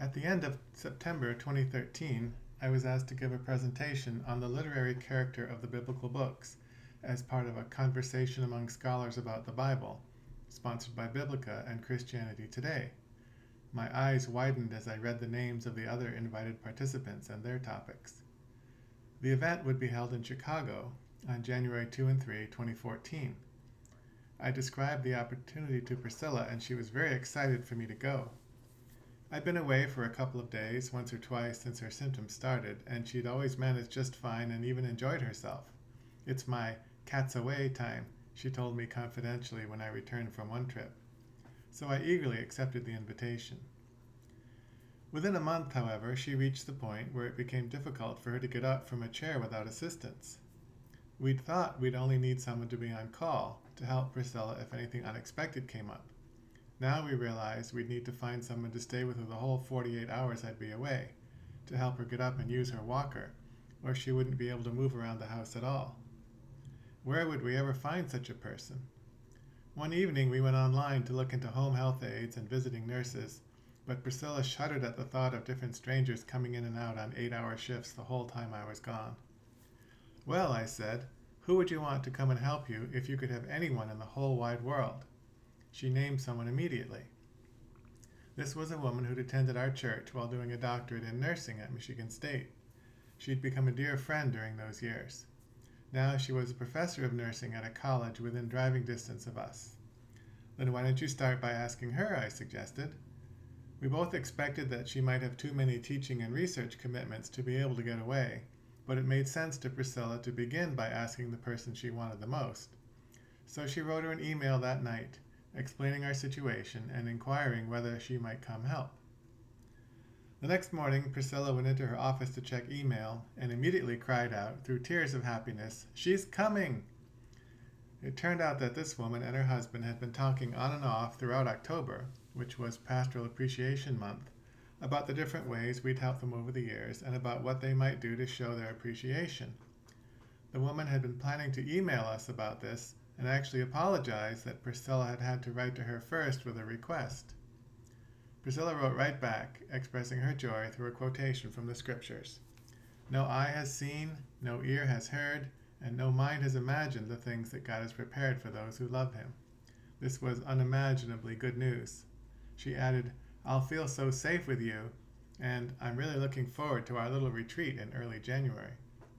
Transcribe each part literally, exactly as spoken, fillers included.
At the end of September twenty thirteen, I was asked to give a presentation on the literary character of the biblical books as part of a conversation among scholars about the Bible, sponsored by Biblica and Christianity Today. My eyes widened as I read the names of the other invited participants and their topics. The event would be held in Chicago on January second and third, twenty fourteen. I described the opportunity to Priscilla, and she was very excited for me to go. I'd been away for a couple of days, once or twice since her symptoms started, and she'd always managed just fine and even enjoyed herself. "It's my cat's away time," she told me confidentially when I returned from one trip. So I eagerly accepted the invitation. Within a month, however, she reached the point where it became difficult for her to get up from a chair without assistance. We'd thought we'd only need someone to be on call to help Priscilla if anything unexpected came up. Now we realized we'd need to find someone to stay with her the whole forty-eight hours I'd be away, to help her get up and use her walker, or she wouldn't be able to move around the house at all. Where would we ever find such a person? One evening we went online to look into home health aides and visiting nurses, but Priscilla shuddered at the thought of different strangers coming in and out on eight-hour shifts the whole time I was gone. "Well," I said, "who would you want to come and help you if you could have anyone in the whole wide world?" She named someone immediately. This was a woman who'd attended our church while doing a doctorate in nursing at Michigan State. She'd become a dear friend during those years. Now she was a professor of nursing at a college within driving distance of us. "Then why don't you start by asking her?" I suggested. We both expected that she might have too many teaching and research commitments to be able to get away, but it made sense to Priscilla to begin by asking the person she wanted the most. So she wrote her an email that night, explaining our situation and inquiring whether she might come help. The next morning, Priscilla went into her office to check email and immediately cried out, through tears of happiness, "She's coming!" It turned out that this woman and her husband had been talking on and off throughout October, which was Pastoral Appreciation Month, about the different ways we'd helped them over the years and about what they might do to show their appreciation. The woman had been planning to email us about this and actually apologized that Priscilla had had to write to her first with a request. Priscilla wrote right back, expressing her joy through a quotation from the scriptures. "No eye has seen, no ear has heard, and no mind has imagined the things that God has prepared for those who love Him." This was unimaginably good news. She added, "I'll feel so safe with you, and I'm really looking forward to our little retreat in early January."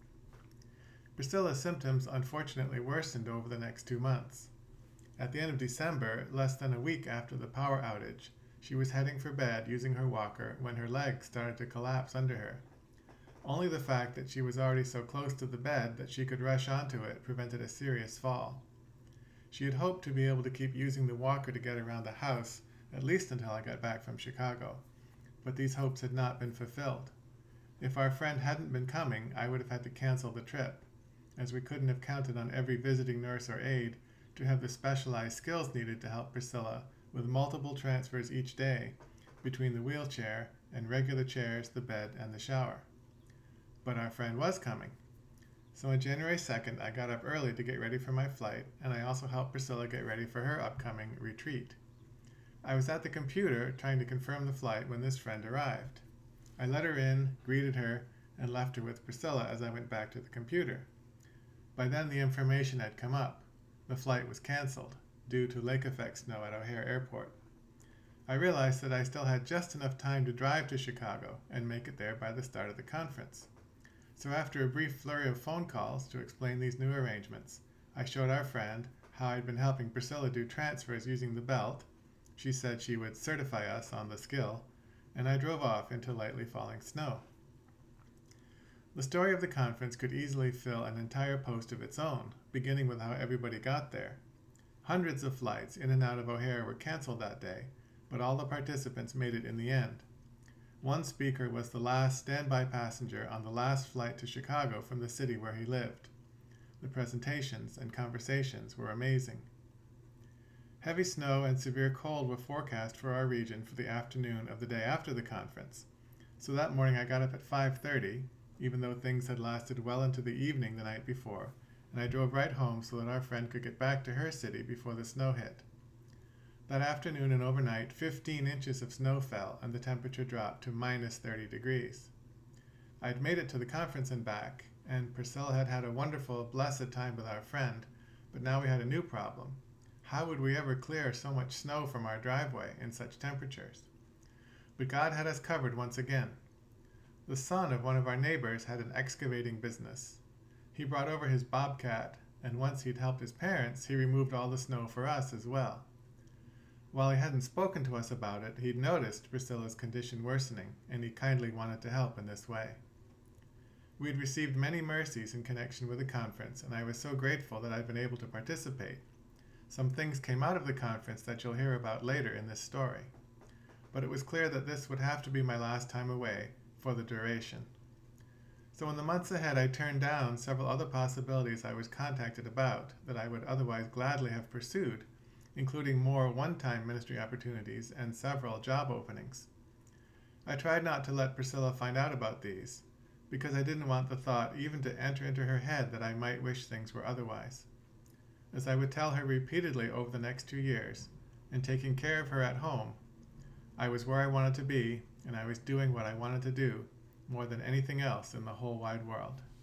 Priscilla's symptoms unfortunately worsened over the next two months. At the end of December, less than a week after the power outage, she was heading for bed using her walker when her legs started to collapse under her. Only the fact that she was already so close to the bed that she could rush onto it prevented a serious fall. She had hoped to be able to keep using the walker to get around the house, at least until I got back from Chicago, but these hopes had not been fulfilled. If our friend hadn't been coming, I would have had to cancel the trip, as we couldn't have counted on every visiting nurse or aide to have the specialized skills needed to help Priscilla with multiple transfers each day between the wheelchair and regular chairs, the bed, and the shower. But our friend was coming. So on January second, I got up early to get ready for my flight, and I also helped Priscilla get ready for her upcoming retreat. I was at the computer trying to confirm the flight when this friend arrived. I let her in, greeted her, and left her with Priscilla as I went back to the computer. By then the information had come up. The flight was canceled, due to lake effect snow at O'Hare Airport. I realized that I still had just enough time to drive to Chicago and make it there by the start of the conference. So after a brief flurry of phone calls to explain these new arrangements, I showed our friend how I'd been helping Priscilla do transfers using the belt. She said she would certify us on the skill, and I drove off into lightly falling snow. The story of the conference could easily fill an entire post of its own, beginning with how everybody got there. Hundreds of flights in and out of O'Hare were canceled that day, but all the participants made it in the end. One speaker was the last standby passenger on the last flight to Chicago from the city where he lived. The presentations and conversations were amazing. Heavy snow and severe cold were forecast for our region for the afternoon of the day after the conference, so that morning I got up at five thirty, even though things had lasted well into the evening the night before, and I drove right home so that our friend could get back to her city before the snow hit. That afternoon and overnight, fifteen inches of snow fell and the temperature dropped to minus thirty degrees. I'd made it to the conference and back, and Priscilla had had a wonderful, blessed time with our friend, but now we had a new problem. How would we ever clear so much snow from our driveway in such temperatures? But God had us covered once again. The son of one of our neighbors had an excavating business. He brought over his bobcat, and once he'd helped his parents, he removed all the snow for us as well. While he hadn't spoken to us about it, he'd noticed Priscilla's condition worsening, and he kindly wanted to help in this way. We'd received many mercies in connection with the conference, and I was so grateful that I'd been able to participate. Some things came out of the conference that you'll hear about later in this story. But it was clear that this would have to be my last time away for the duration. So in the months ahead, I turned down several other possibilities I was contacted about that I would otherwise gladly have pursued, including more one-time ministry opportunities and several job openings. I tried not to let Priscilla find out about these, because I didn't want the thought even to enter into her head that I might wish things were otherwise. As I would tell her repeatedly over the next two years, in taking care of her at home, I was where I wanted to be, and I was doing what I wanted to do more than anything else in the whole wide world.